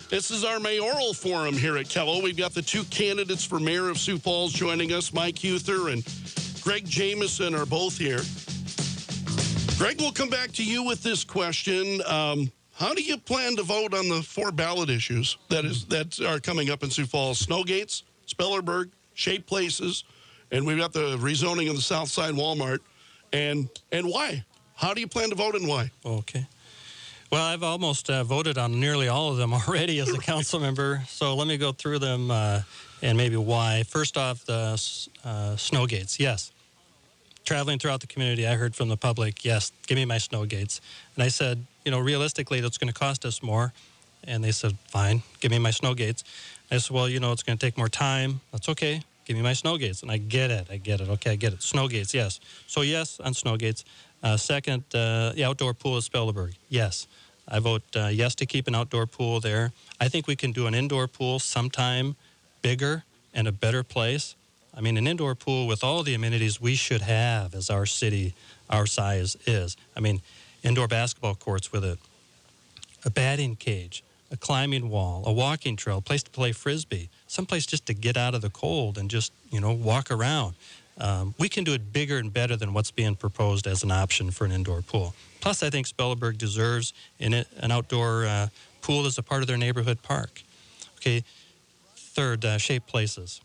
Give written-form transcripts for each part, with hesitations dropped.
This is our mayoral forum here at Kello. We've got the two candidates for mayor of Sioux Falls joining us. Mike Huther and Greg Jameson are both here. Greg, we'll come back to you with this question. How do you plan to vote on the 4 ballot issues that are coming up in Sioux Falls? Snowgates, Spellerberg, Shape Places, and we've got the rezoning of the South Side Walmart. And why? How do you plan to vote and why? Okay. Well, I've almost voted on nearly all of them already as a council member, so let me go through them and maybe why. First off, the Snowgates, yes. Traveling throughout the community, I heard from the public, yes, give me my Snowgates. And I said, realistically, that's going to cost us more. And they said, fine, give me my Snowgates. I said, well, it's going to take more time. That's okay. Give me my Snowgates. And I get it. Okay, I get it. Snowgates, yes. So, yes, on Snowgates. Second, the outdoor pool at Spellerberg. Yes. I vote yes to keep an outdoor pool there. I think we can do an indoor pool sometime bigger and a better place. I mean, an indoor pool with all the amenities we should have as our city, our size is. I mean, indoor basketball courts with a batting cage, a climbing wall, a walking trail, a place to play Frisbee, someplace just to get out of the cold and just, walk around. We can do it bigger and better than what's being proposed as an option for an indoor pool. Plus, I think Spellerberg deserves an outdoor pool as a part of their neighborhood park. Okay. Third, Shape Places.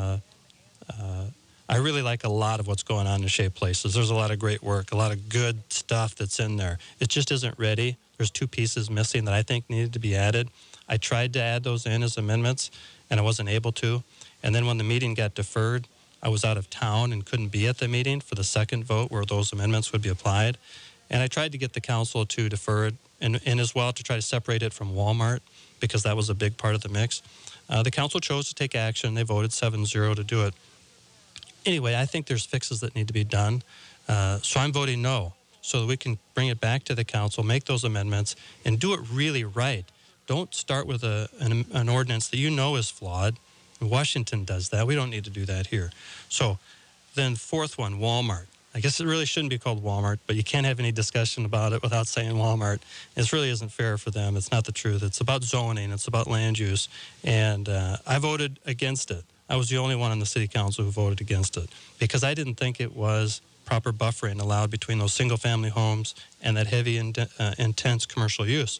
I really like a lot of what's going on in Shape Places. There's a lot of great work, a lot of good stuff that's in there. It just isn't ready. There's 2 pieces missing that I think needed to be added. I tried to add those in as amendments, and I wasn't able to. And then when the meeting got deferred, I was out of town and couldn't be at the meeting for the second vote where those amendments would be applied. And I tried to get the council to defer it and as well to try to separate it from Walmart because that was a big part of the mix. The council chose to take action. They voted 7-0 to do it. Anyway, I think there's fixes that need to be done. So I'm voting no so that we can bring it back to the council, make those amendments, and do it really right. Don't start with an ordinance that is flawed. Washington does that. We don't need to do that here. So then fourth one, Walmart. I guess it really shouldn't be called Walmart, but you can't have any discussion about it without saying Walmart. This really isn't fair for them. It's not the truth. It's about zoning. It's about land use. And I voted against it. I was the only one on the city council who voted against it because I didn't think it was proper buffering allowed between those single-family homes and that heavy, intense commercial use.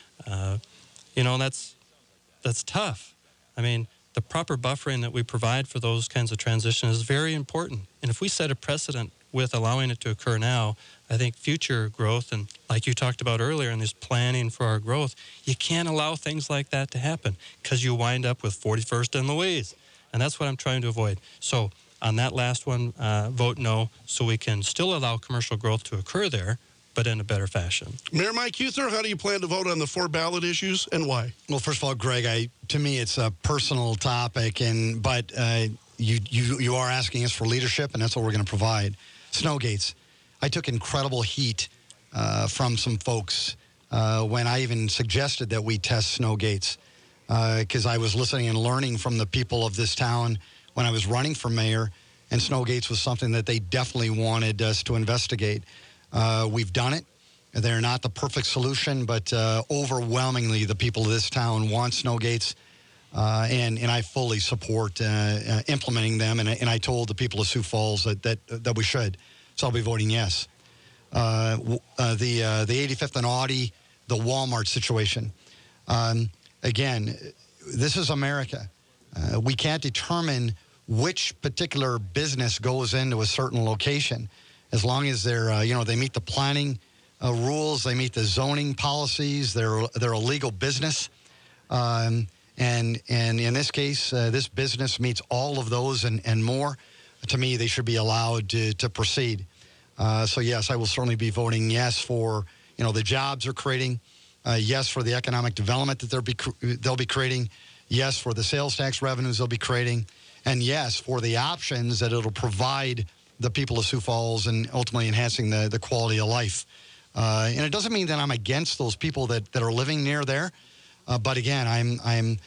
That's tough. I mean, the proper buffering that we provide for those kinds of transitions is very important. And if we set a precedent with allowing it to occur now, I think future growth, and like you talked about earlier in this planning for our growth, you can't allow things like that to happen because you wind up with 41st and Louise. And that's what I'm trying to avoid. So on that last one, vote no, so we can still allow commercial growth to occur there, but in a better fashion. Mayor Mike Huther, how do you plan to vote on the 4 ballot issues and why? Well, first of all, Greg, to me it's a personal topic, but you are asking us for leadership, and that's what we're going to provide. Snowgates. I took incredible heat from some folks when I even suggested that we test Snowgates because I was listening and learning from the people of this town when I was running for mayor, and Snowgates was something that they definitely wanted us to investigate. We've done it. They're not the perfect solution, but overwhelmingly the people of this town want Snowgates, and I fully support implementing them. And I told the people of Sioux Falls that we should. So I'll be voting yes. The 85th and Audi, the Walmart situation. Again, this is America. We can't determine which particular business goes into a certain location. As long as they meet the planning rules, they meet the zoning policies, they're a legal business. And in this case, this business meets all of those and more. To me, they should be allowed to proceed. So yes, I will certainly be voting yes for the jobs they're creating, yes for the economic development that they'll be creating, yes for the sales tax revenues they'll be creating, and yes for the options that it'll provide the people of Sioux Falls and ultimately enhancing the quality of life. And it doesn't mean that I'm against those people that are living near there. But again,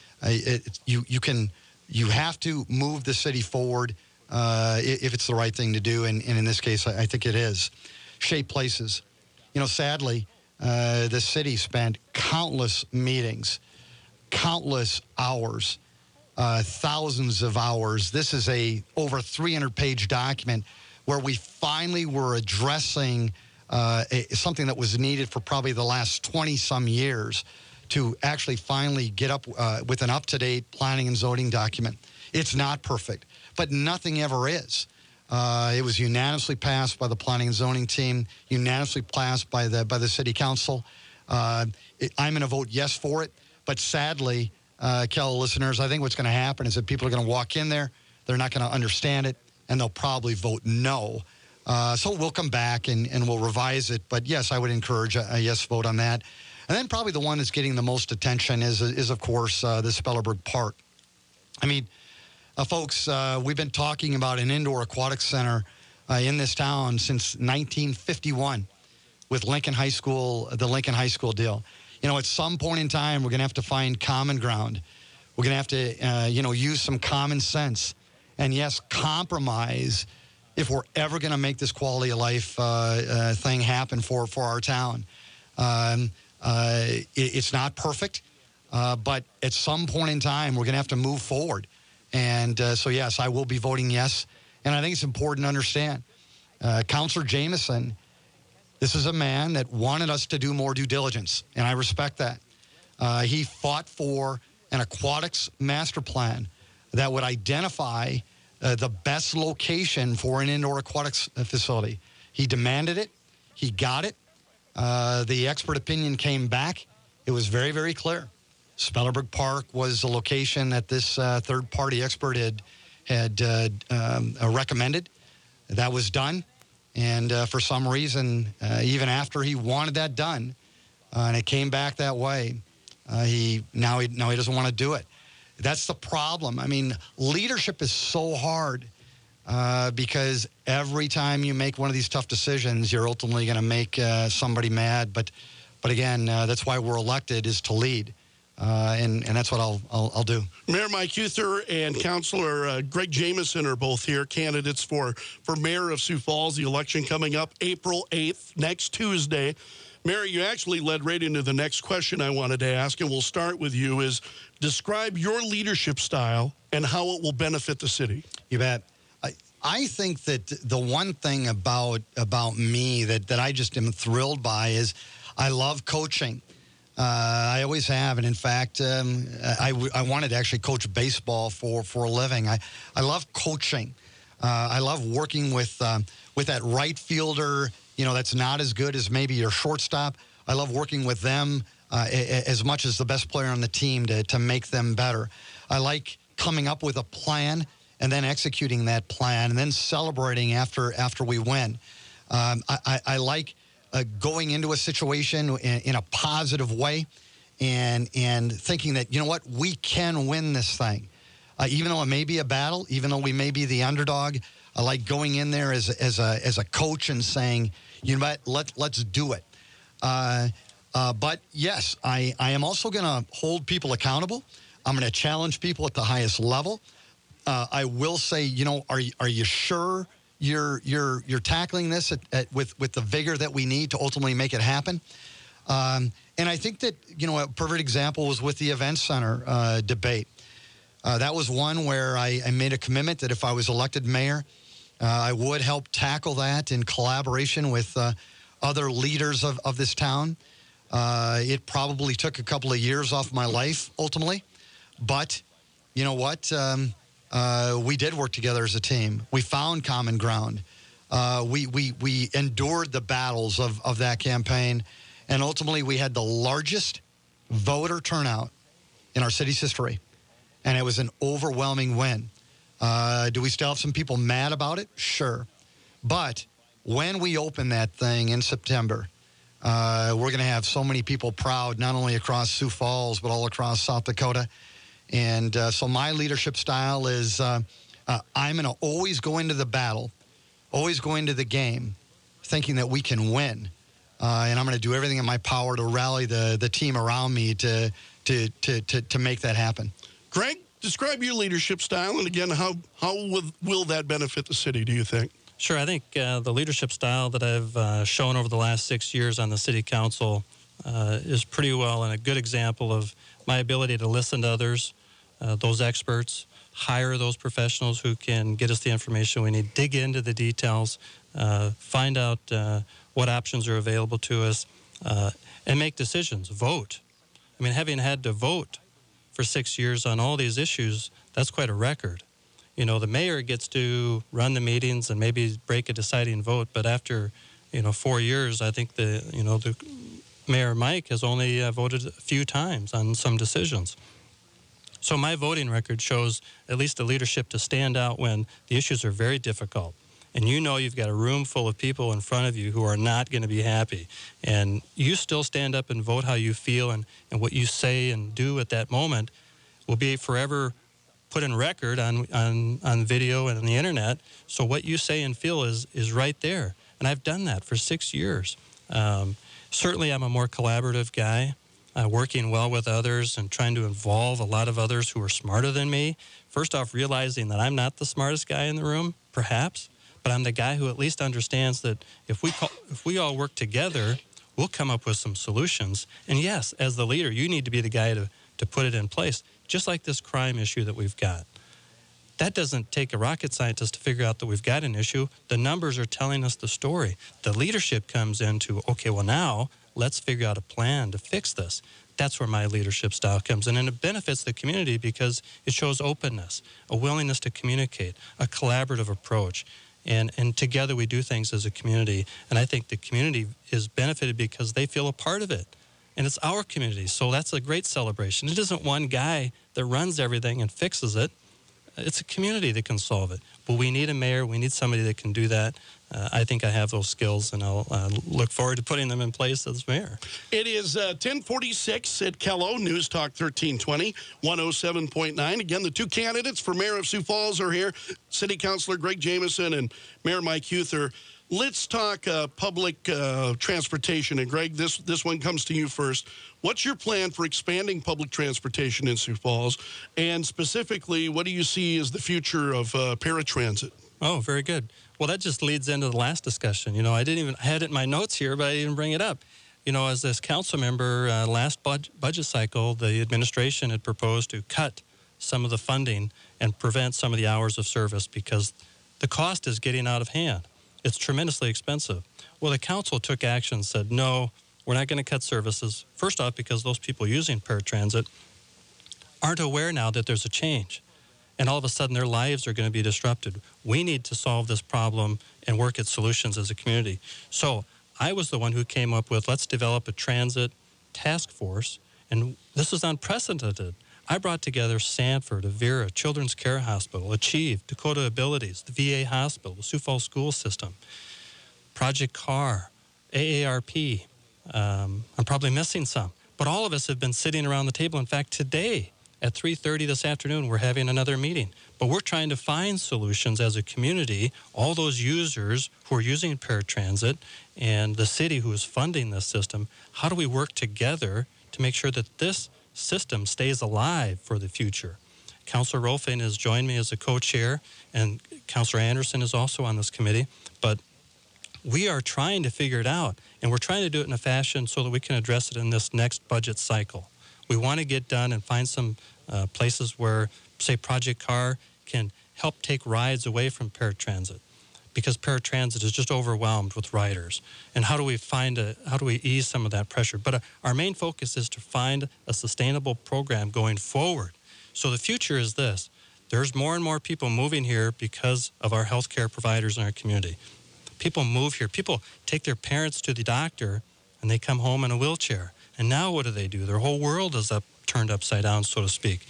you have to move the city forward if it's the right thing to do. And in this case, I think it is. Shape Places. Sadly, the city spent countless meetings countless hours, thousands of hours. This is a over 300-page document where we finally were addressing something that was needed for probably the last 20-some years to actually finally get up with an up-to-date planning and zoning document. It's not perfect, but nothing ever is. It was unanimously passed by the planning and zoning team, unanimously passed by the city council. I'm going to vote yes for it, but sadly, Kel listeners, I think what's going to happen is that people are going to walk in there, they're not going to understand it, and they'll probably vote no. So we'll come back and we'll revise it. But yes, I would encourage a yes vote on that. And then probably the one that's getting the most attention is of course, the Spellerberg Park. I mean, folks, we've been talking about an indoor aquatic center in this town since 1951 with Lincoln High School, the Lincoln High School deal. You know, at some point in time, we're going to have to find common ground. We're going to have to, use some common sense. And yes, compromise if we're ever going to make this quality of life thing happen for our town. It's not perfect, but at some point in time, we're going to have to move forward. And so, yes, I will be voting yes. And I think it's important to understand, Councillor Jameson, this is a man that wanted us to do more due diligence, and I respect that. He fought for an aquatics master plan that would identify the best location for an indoor aquatics facility. He demanded it. He got it. The expert opinion came back. It was very, very clear. Spellerberg Park was the location that this third-party expert had recommended. That was done. And for some reason, even after he wanted that done, and it came back that way, he doesn't want to do it. That's the problem. I mean, leadership is so hard because every time you make one of these tough decisions, you're ultimately going to make somebody mad. But again, that's why we're elected, is to lead. And that's what I'll do. Mayor Mike Euther and Councillor Greg Jameson are both here, candidates for Mayor of Sioux Falls. The election coming up April 8th, next Tuesday. Mayor, you actually led right into the next question I wanted to ask, and we'll start with you, is describe your leadership style and how it will benefit the city. You bet. I think that the one thing about me that I just am thrilled by is I love coaching. I always have, and in fact, I wanted to actually coach baseball for a living. I love coaching. I love working with that right fielder, that's not as good as maybe your shortstop. I love working with them as much as the best player on the team to make them better. I like coming up with a plan and then executing that plan and then celebrating after we win. I like going into a situation in a positive way and thinking that, we can win this thing. Even though it may be a battle, even though we may be the underdog, I like going in there as a coach and saying, let's do it. But yes, I am also going to hold people accountable. I'm going to challenge people at the highest level. I will say, are you sure you're tackling this with the vigor that we need to ultimately make it happen? And I think that, a perfect example was with the Event Center debate. That was one where I made a commitment that if I was elected mayor, I would help tackle that in collaboration with other leaders of this town. It probably took a couple of years off my life, ultimately. But you know what? We did work together as a team. We found common ground. We endured the battles of that campaign. And ultimately, we had the largest voter turnout in our city's history. And it was an overwhelming win. Do we still have some people mad about it? Sure. But when we open that thing in September, we're going to have so many people proud, not only across Sioux Falls, but all across South Dakota. And so my leadership style is I'm going to always go into the battle, always go into the game, thinking that we can win. And I'm going to do everything in my power to rally the team around me to make that happen. Greg, describe your leadership style, and again, how will that benefit the city, do you think? Sure. I think the leadership style that I've shown over the last 6 years on the city council is pretty well and a good example of my ability to listen to others, those experts, hire those professionals who can get us the information we need, dig into the details, find out what options are available to us, and make decisions, vote. I mean, having had to vote for 6 years on all these issues, that's quite a record. You know, the mayor gets to run the meetings and maybe break a deciding vote, but after, 4 years, I think the Mayor Mike has only voted a few times on some decisions. So my voting record shows at least the leadership to stand out when the issues are very difficult. And you've got a room full of people in front of you who are not going to be happy. And you still stand up and vote how you feel, and what you say and do at that moment will be forever put in record on video and on the internet. So what you say and feel is right there. And I've done that for 6 years. Certainly I'm a more collaborative guy, working well with others and trying to involve a lot of others who are smarter than me. First off, realizing that I'm not the smartest guy in the room, perhaps, but I'm the guy who at least understands that if we all work together, we'll come up with some solutions. And yes, as the leader, you need to be the guy to put it in place, just like this crime issue that we've got. That doesn't take a rocket scientist to figure out that we've got an issue. The numbers are telling us the story. The leadership comes into, okay, well now, let's figure out a plan to fix this. That's where my leadership style comes in. And it benefits the community because it shows openness, a willingness to communicate, a collaborative approach. And together we do things as a community. And I think the community is benefited because they feel a part of it. And it's our community, so that's a great celebration. It isn't one guy that runs everything and fixes it. It's a community that can solve it. But we need a mayor. We need somebody that can do that. I think I have those skills, and I'll look forward to putting them in place as mayor. It is 1046 at Kello, News Talk 1320, 107.9. Again, the two candidates for mayor of Sioux Falls are here, City Councilor Greg Jamieson and Mayor Mike Huether. Let's talk public transportation. And Greg, this one comes to you first. What's your plan for expanding public transportation in Sioux Falls? And specifically, what do you see as the future of paratransit? Oh, very good. Well, that just leads into the last discussion. I had it in my notes here, but I didn't bring it up. As this council member, last budget cycle, the administration had proposed to cut some of the funding and prevent some of the hours of service because the cost is getting out of hand. It's tremendously expensive. Well, the council took action and said, no, we're not going to cut services. First off, because those people using paratransit aren't aware now that there's a change. And all of a sudden, their lives are going to be disrupted. We need to solve this problem and work at solutions as a community. So I was the one who came up with, let's develop a transit task force. And this is unprecedented. I brought together Sanford, Avera, Children's Care Hospital, Achieve, Dakota Abilities, the VA Hospital, the Sioux Falls School System, Project CAR, AARP. I'm probably missing some. But all of us have been sitting around the table. In fact, today, at 3:30 this afternoon, we're having another meeting. But we're trying to find solutions as a community, all those users who are using paratransit and the city who is funding this system. How do we work together to make sure that this system stays alive for the future? Councilor Rolfing has joined me as a co-chair, and Councilor Anderson is also on this committee. But we are trying to figure it out, and we're trying to do it in a fashion so that we can address it in this next budget cycle. We want to get done and find some places where, say, Project CAR can help take rides away from paratransit, because paratransit is just overwhelmed with riders. And how do we ease some of that pressure? But our main focus is to find a sustainable program going forward. So the future is this. There's more and more people moving here because of our healthcare providers in our community. People move here. People take their parents to the doctor, and they come home in a wheelchair. And now what do? Their whole world is turned upside down, so to speak.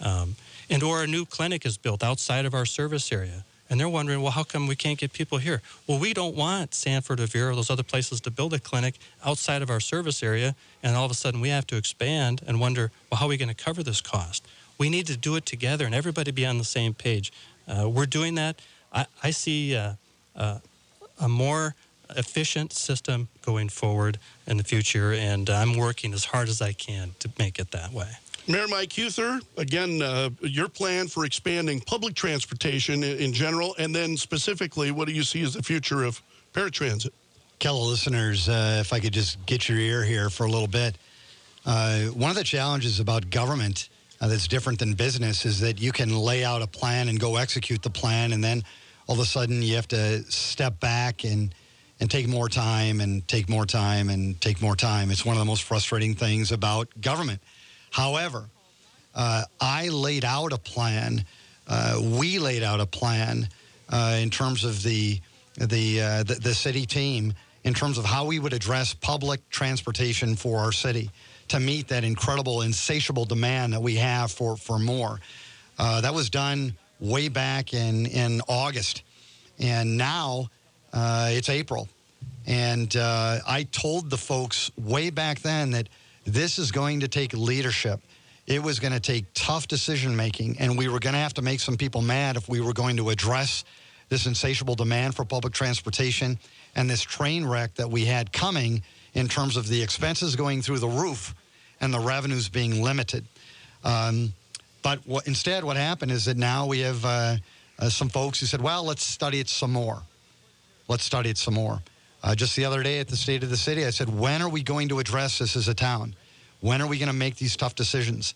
Or a new clinic is built outside of our service area. And they're wondering, well, how come we can't get people here? Well, we don't want Sanford, Avera, those other places to build a clinic outside of our service area, and all of a sudden we have to expand and wonder, well, how are we going to cover this cost? We need to do it together and everybody be on the same page. We're doing that. I see a more efficient system going forward in the future, and I'm working as hard as I can to make it that way. Mayor Mike Huether, again, your plan for expanding public transportation in general, and then specifically, what do you see as the future of paratransit? Kello listeners, if I could just get your ear here for a little bit. One of the challenges about government that's different than business is that you can lay out a plan and go execute the plan, and then all of a sudden you have to step back and take more time and take more time and take more time. It's one of the most frustrating things about government. However, I laid out a plan. We laid out a plan in terms of the city team in terms of how we would address public transportation for our city to meet that incredible, insatiable demand that we have for more. That was done way back in August. And now it's April. And I told the folks way back then that this is going to take leadership. It was going to take tough decision-making, and we were going to have to make some people mad if we were going to address this insatiable demand for public transportation and this train wreck that we had coming in terms of the expenses going through the roof and the revenues being limited. But instead, what happened is that now we have some folks who said, well, let's study it some more. Let's study it some more. Just the other day at the State of the City, I said, when are we going to address this as a town? When are we going to make these tough decisions?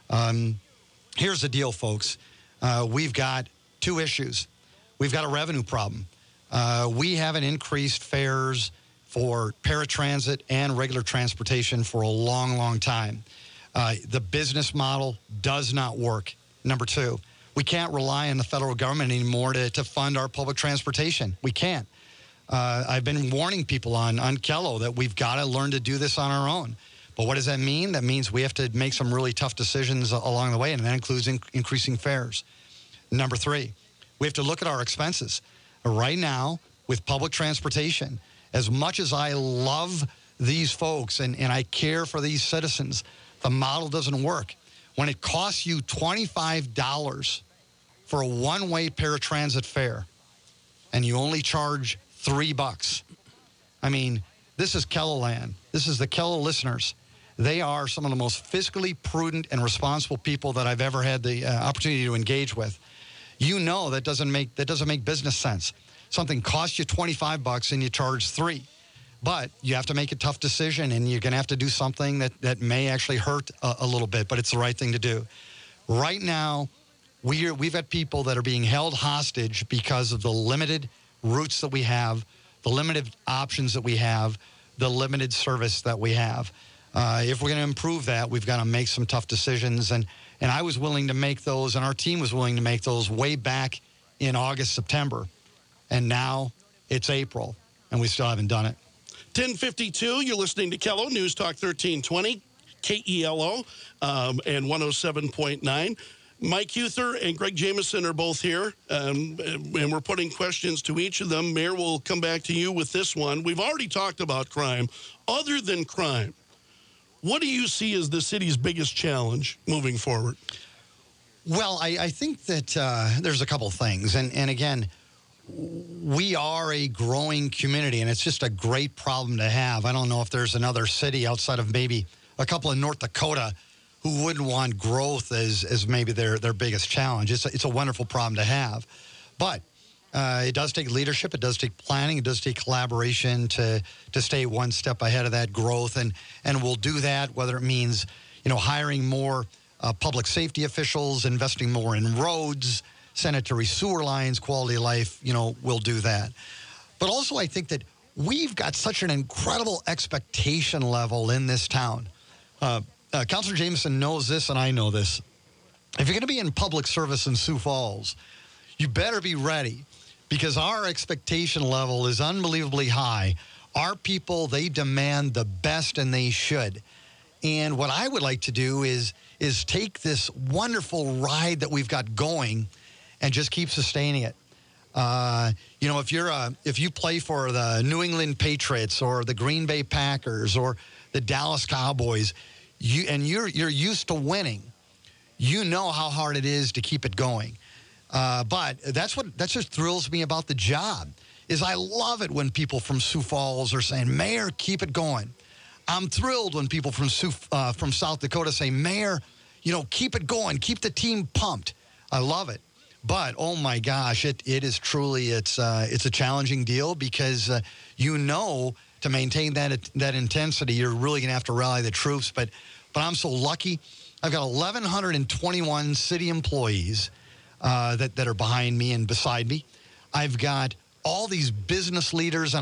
Here's the deal, folks. We've got two issues. We've got a revenue problem. We haven't increased fares for paratransit and regular transportation for a long, long time. The business model does not work. Number two, we can't rely on the federal government anymore to fund our public transportation. We can't. I've been warning people on Kello that we've got to learn to do this on our own. But what does that mean? That means we have to make some really tough decisions along the way, and that includes increasing fares. Number three, we have to look at our expenses. Right now, with public transportation, as much as I love these folks and I care for these citizens, the model doesn't work. When it costs you $25 for a one-way paratransit fare and you only charge $3, I mean, this is Kello land. This is the Kello listeners. They are some of the most fiscally prudent and responsible people that I've ever had the opportunity to engage with. You know that doesn't make business sense. Something costs you $25 and you charge $3. But you have to make a tough decision, and you're going to have to do something that may actually hurt a little bit, but it's the right thing to do. Right now, we've got people that are being held hostage because of the limited routes that we have, the limited options that we have, the limited service that we have. If we're going to improve that, we've got to make some tough decisions. And I was willing to make those, and our team was willing to make those way back in August, September. And now it's April, and we still haven't done it. 10:52, you're listening to Kello, News Talk 1320, KELO, and 107.9. Mike Huther and Greg Jameson are both here, and we're putting questions to each of them. Mayor, we'll come back to you with this one. We've already talked about crime. Other than crime, what do you see as the city's biggest challenge moving forward? Well, I think that there's a couple things. And again, we are a growing community, and it's just a great problem to have. I don't know if there's another city outside of maybe a couple in North Dakota who wouldn't want growth as maybe their biggest challenge. It's a wonderful problem to have. But it does take leadership. It does take planning. It does take collaboration to stay one step ahead of that growth. And we'll do that, whether it means, hiring more public safety officials, investing more in roads, sanitary sewer lines, quality of life, we'll do that. But also I think that we've got such an incredible expectation level in this town. Councilor Jameson knows this, and I know this. If you're going to be in public service in Sioux Falls, you better be ready, because our expectation level is unbelievably high. Our people, they demand the best, and they should. And what I would like to do is take this wonderful ride that we've got going and just keep sustaining it. If you play for the New England Patriots or the Green Bay Packers or the Dallas Cowboys, you're used to winning, you know how hard it is to keep it going. But that just thrills me about the job, is I love it when people from Sioux Falls are saying, Mayor, keep it going. I'm thrilled when people from South Dakota say, Mayor, keep it going, keep the team pumped. I love it. But, oh, my gosh, it is truly, it's a challenging deal because, to maintain that intensity, you're really going to have to rally the troops. But I'm so lucky. I've got 1,121 city employees that are behind me and beside me. I've got all these business leaders and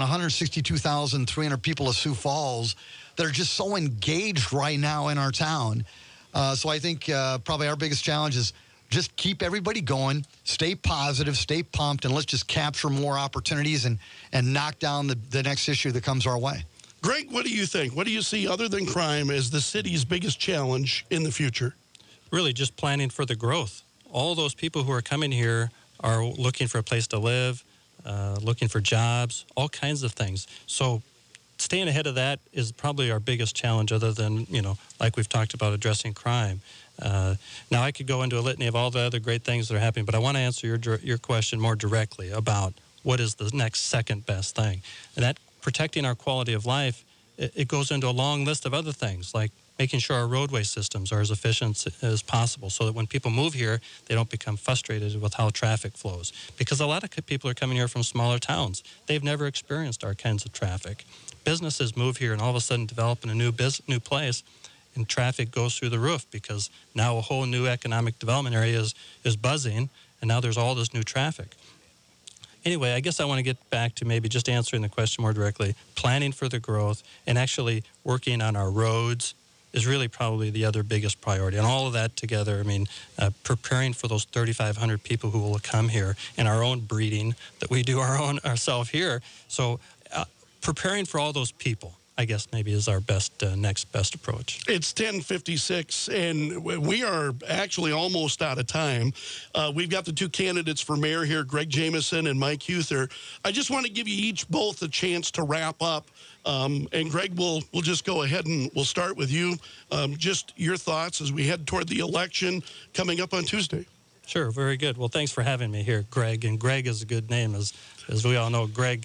162,300 people of Sioux Falls that are just so engaged right now in our town. So I think probably our biggest challenge is just keep everybody going, stay positive, stay pumped, and let's just capture more opportunities and knock down the next issue that comes our way. Greg, what do you think? What do you see other than crime as the city's biggest challenge in the future? Really just planning for the growth. All those people who are coming here are looking for a place to live, looking for jobs, all kinds of things. So staying ahead of that is probably our biggest challenge other than, like we've talked about addressing crime. Now, I could go into a litany of all the other great things that are happening, but I want to answer your question more directly about what is the next second best thing. And that protecting our quality of life, it goes into a long list of other things, like making sure our roadway systems are as efficient as possible so that when people move here, they don't become frustrated with how traffic flows. Because a lot of people are coming here from smaller towns. They've never experienced our kinds of traffic. Businesses move here and all of a sudden develop in a new place, and traffic goes through the roof because now a whole new economic development area is buzzing, and now there's all this new traffic. Anyway, I guess I want to get back to maybe just answering the question more directly. Planning for the growth and actually working on our roads is really probably the other biggest priority. And all of that together, preparing for those 3,500 people who will come here and our own breeding that we do ourselves here. So preparing for all those people, I guess maybe is our next best approach. It's 10:56, and we are actually almost out of time. We've got the two candidates for mayor here, Greg Jameson and Mike Huether. I just want to give you both a chance to wrap up. And Greg, we'll just go ahead and we'll start with you. Just your thoughts as we head toward the election coming up on Tuesday. Sure, very good. Well, thanks for having me here, Greg. And Greg is a good name, as we all know. Greg.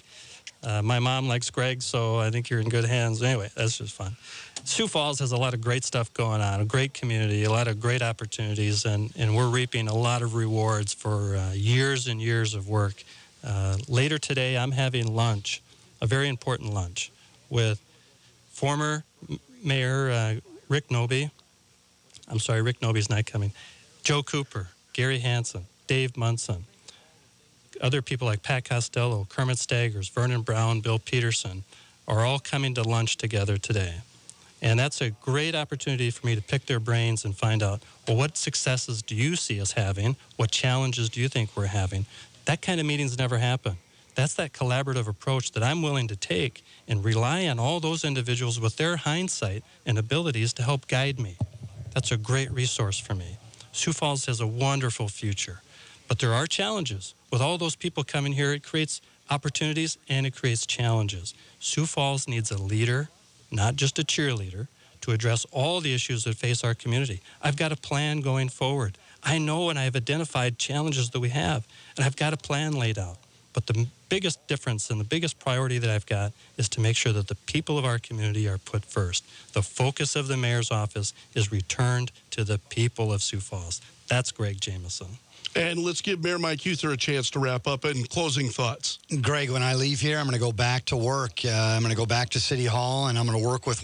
My mom likes Greg, so I think you're in good hands. Anyway, that's just fun. Sioux Falls has a lot of great stuff going on, a great community, a lot of great opportunities, and we're reaping a lot of rewards for years and years of work. Later today, I'm having lunch, a very important lunch, with former Mayor Rick Noby. I'm sorry, Rick Noby's not coming. Joe Cooper, Gary Hansen, Dave Munson, other people like Pat Costello, Kermit Staggers, Vernon Brown, Bill Peterson are all coming to lunch together today. And that's a great opportunity for me to pick their brains and find out, well, what successes do you see us having? What challenges do you think we're having? That kind of meetings never happen. That's that collaborative approach that I'm willing to take and rely on all those individuals with their hindsight and abilities to help guide me. That's a great resource for me. Sioux Falls has a wonderful future, but there are challenges. With all those people coming here, it creates opportunities and it creates challenges. Sioux Falls needs a leader, not just a cheerleader, to address all the issues that face our community. I've got a plan going forward. I know and I've identified challenges that we have, and I've got a plan laid out. But the biggest difference and the biggest priority that I've got is to make sure that the people of our community are put first. The focus of the mayor's office is returned to the people of Sioux Falls. That's Greg Jameson. And let's give Mayor Mike Huether a chance to wrap up and closing thoughts. Greg, when I leave here, I'm going to go back to work. I'm going to go back to City Hall, and I'm going to work with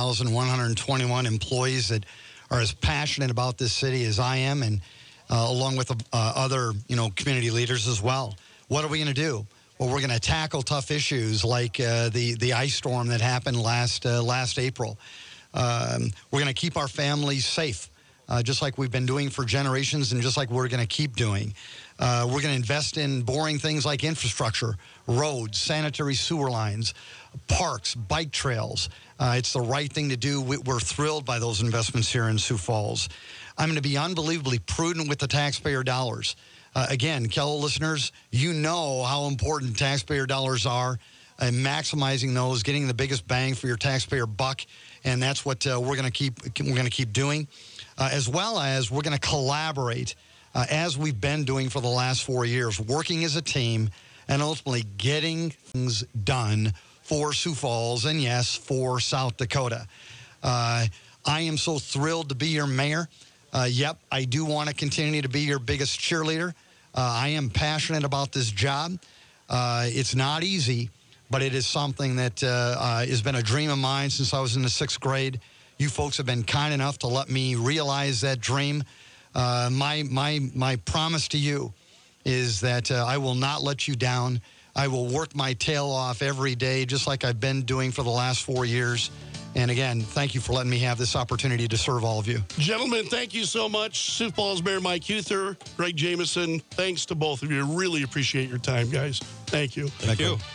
1,121 employees that are as passionate about this city as I am, and along with other, community leaders as well. What are we going to do? Well, we're going to tackle tough issues like the ice storm that happened last April. We're going to keep our families safe. Just like we've been doing for generations and just like we're going to keep doing. We're going to invest in boring things like infrastructure, roads, sanitary sewer lines, parks, bike trails. It's the right thing to do. We're thrilled by those investments here in Sioux Falls. I'm going to be unbelievably prudent with the taxpayer dollars. Again, Kello listeners, you know how important taxpayer dollars are, and maximizing those, getting the biggest bang for your taxpayer buck, and that's what we're going to keep doing. As well as we're going to collaborate as we've been doing for the last 4 years, working as a team and ultimately getting things done for Sioux Falls and, yes, for South Dakota. I am so thrilled to be your mayor. Yep, I do want to continue to be your biggest cheerleader. I am passionate about this job. It's not easy, but it is something that has been a dream of mine since I was in the 6th grade. You folks have been kind enough to let me realize that dream. My promise to you is that I will not let you down. I will work my tail off every day, just like I've been doing for the last 4 years. And again, thank you for letting me have this opportunity to serve all of you. Gentlemen, thank you so much. Sioux Falls Mayor Mike Huther, Greg Jameson, thanks to both of you. Really appreciate your time, guys. Thank you. Thank you.